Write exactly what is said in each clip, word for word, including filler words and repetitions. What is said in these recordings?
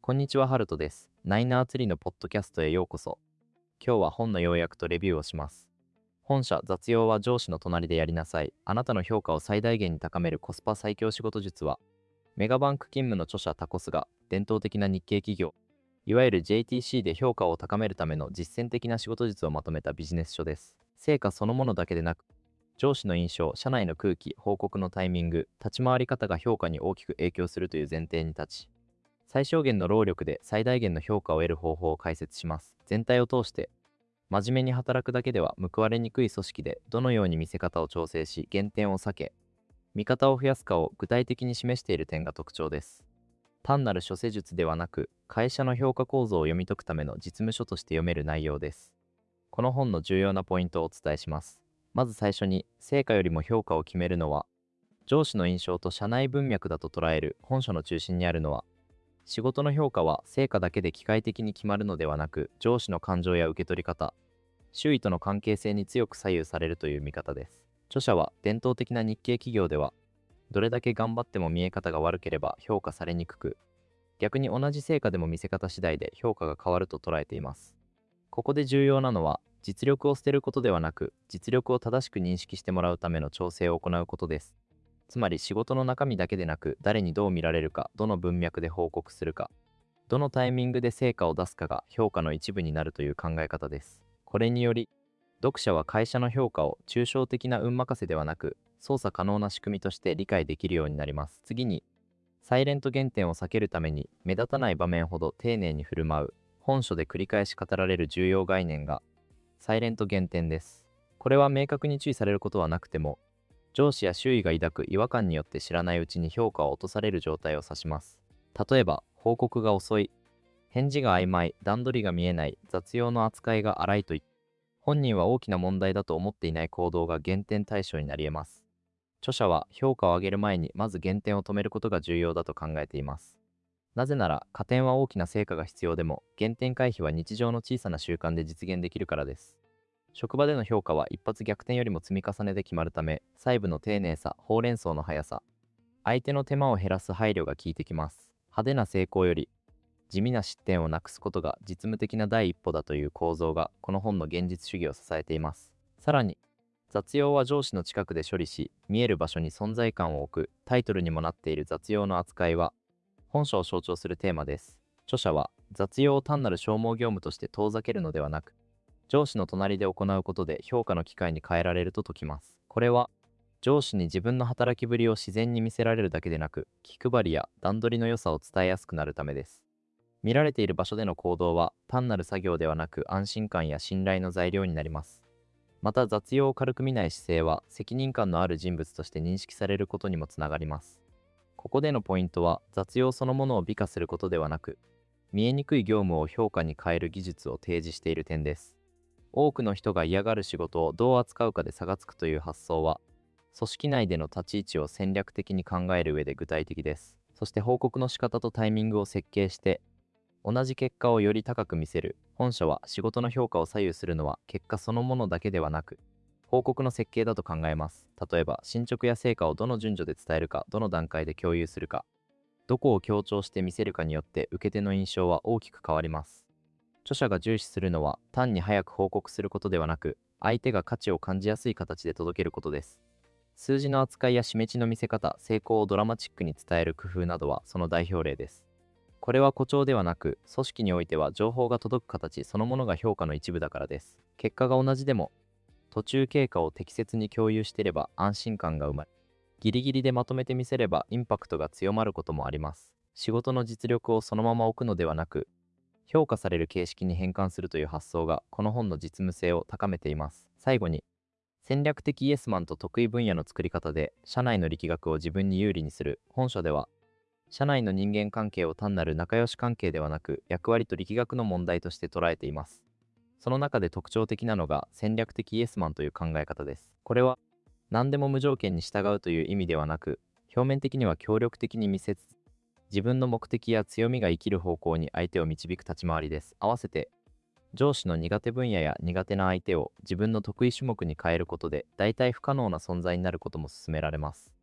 こんにちは、ハルトです。ナイナーツリーのポッドキャストへようこそ。今日は本の要約とレビューをします。本社雑用は上司の隣でやりなさい。あなたの評価を最大限に高めるコスパ最強仕事術は、メガバンク勤務の著者タコスが伝統的な日系企業、いわゆる ジェイティーシー で評価を高めるための実践的な仕事術をまとめたビジネス書です。成果そのものだけでなく、上司の印象、社内の空気、報告のタイミング、立ち回り方が評価に大きく影響するという前提に立ち、最小限の労力で最大限の評価を得る方法を解説します。全体を通して、真面目に働くだけでは報われにくい組織でどのように見せ方を調整し、減点を避け、見方を増やすかを具体的に示している点が特徴です。単なる諸施術ではなく、会社の評価構造を読み解くための実務書として読める内容です。この本の重要なポイントをお伝えします。まず最初に、成果よりも評価を決めるのは、上司の印象と社内文脈だと捉える本書の中心にあるのは、仕事の評価は成果だけで機械的に決まるのではなく、上司の感情や受け取り方、周囲との関係性に強く左右されるという見方です。著者は伝統的な日系企業では、どれだけ頑張っても見え方が悪ければ評価されにくく、逆に同じ成果でも見せ方次第で評価が変わると捉えています。ここで重要なのは、実力を捨てることではなく、実力を正しく認識してもらうための調整を行うことです。つまり仕事の中身だけでなく、誰にどう見られるか、どの文脈で報告するか、どのタイミングで成果を出すかが評価の一部になるという考え方です。これにより、読者は会社の評価を抽象的な運任せではなく、操作可能な仕組みとして理解できるようになります。次に、サイレント減点を避けるために目立たない場面ほど丁寧に振る舞う、本書で繰り返し語られる重要概念が、サイレント減点です。これは明確に注意されることはなくても、上司や周囲が抱く違和感によって知らないうちに評価を落とされる状態を指します。例えば、報告が遅い、返事が曖昧、段取りが見えない、雑用の扱いが荒いといった、本人は大きな問題だと思っていない行動が減点対象になり得ます。著者は評価を上げる前にまず減点を止めることが重要だと考えています。なぜなら、加点は大きな成果が必要でも、減点回避は日常の小さな習慣で実現できるからです。職場での評価は一発逆転よりも積み重ねで決まるため、細部の丁寧さ、ほうれん草の速さ、相手の手間を減らす配慮が効いてきます。派手な成功より、地味な失点をなくすことが実務的な第一歩だという構造が、この本の現実主義を支えています。さらに、雑用は上司の近くで処理し、見える場所に存在感を置く、タイトルにもなっている雑用の扱いは、本書を象徴するテーマです。著者は、雑用を単なる消耗業務として遠ざけるのではなく、上司の隣で行うことで評価の機会に変えられると説きます。これは、上司に自分の働きぶりを自然に見せられるだけでなく、気配りや段取りの良さを伝えやすくなるためです。見られている場所での行動は、単なる作業ではなく安心感や信頼の材料になります。また、雑用を軽く見ない姿勢は、責任感のある人物として認識されることにもつながります。ここでのポイントは、雑用そのものを美化することではなく、見えにくい業務を評価に変える技術を提示している点です。多くの人が嫌がる仕事をどう扱うかで差がつくという発想は、組織内での立ち位置を戦略的に考える上で具体的です。そして報告の仕方とタイミングを設計して、同じ結果をより高く見せる。本書は仕事の評価を左右するのは結果そのものだけではなく、報告の設計だと考えます。例えば、進捗や成果をどの順序で伝えるか、どの段階で共有するか、どこを強調して見せるかによって受け手の印象は大きく変わります。著者が重視するのは、単に早く報告することではなく、相手が価値を感じやすい形で届けることです。数字の扱いや示値の見せ方、成功をドラマチックに伝える工夫などはその代表例です。これは誇張ではなく、組織においては情報が届く形そのものが評価の一部だからです。結果が同じでも、途中経過を適切に共有していれば安心感が生まれ、ギリギリでまとめてみせればインパクトが強まることもあります。仕事の実力をそのまま置くのではなく、評価される形式に変換するという発想がこの本の実務性を高めています。最後に、戦略的イエスマンと得意分野の作り方で社内の力学を自分に有利にする。本書では、社内の人間関係を単なる仲良し関係ではなく、役割と力学の問題として捉えています。その中で特徴的なのが戦略的イエスマンという考え方です。これは、何でも無条件に従うという意味ではなく、表面的には協力的に見せつつ、自分の目的や強みが生きる方向に相手を導く立ち回りです。合わせて、上司の苦手分野や苦手な相手を自分の得意種目に変えることで、大体不可能な存在になることも勧められます。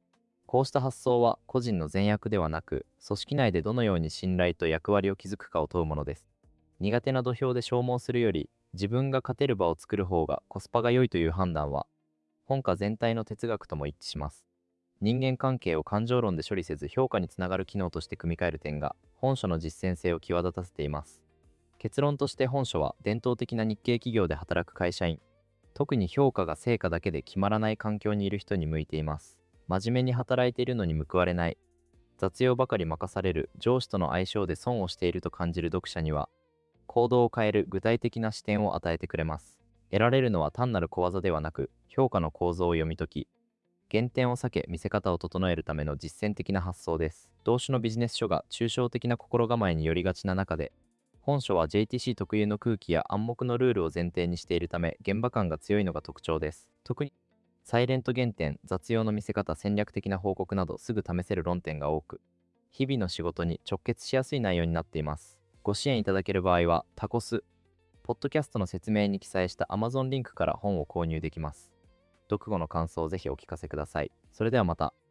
こうした発想は個人の善悪ではなく、組織内でどのように信頼と役割を築くかを問うものです。苦手な土俵で消耗するより、自分が勝てる場を作る方がコスパが良いという判断は、本課全体の哲学とも一致します。人間関係を感情論で処理せず評価につながる機能として組み替える点が、本書の実践性を際立たせています。結論として本書は伝統的な日系企業で働く会社員、特に評価が成果だけで決まらない環境にいる人に向いています。真面目に働いているのに報われない、雑用ばかり任される上司との相性で損をしていると感じる読者には、行動を変える具体的な視点を与えてくれます。得られるのは単なる小技ではなく、評価の構造を読み解き、減点を避け見せ方を整えるための実践的な発想です。同種のビジネス書が抽象的な心構えによりがちな中で、本書は ジェイティーシー 特有の空気や暗黙のルールを前提にしているため、現場感が強いのが特徴です。特にサイレント減点、雑用の見せ方、戦略的な報告などすぐ試せる論点が多く、日々の仕事に直結しやすい内容になっています。ご支援いただける場合は、タコス、ポッドキャストの説明に記載した Amazon リンクから本を購入できます。読後の感想をぜひお聞かせください。それではまた。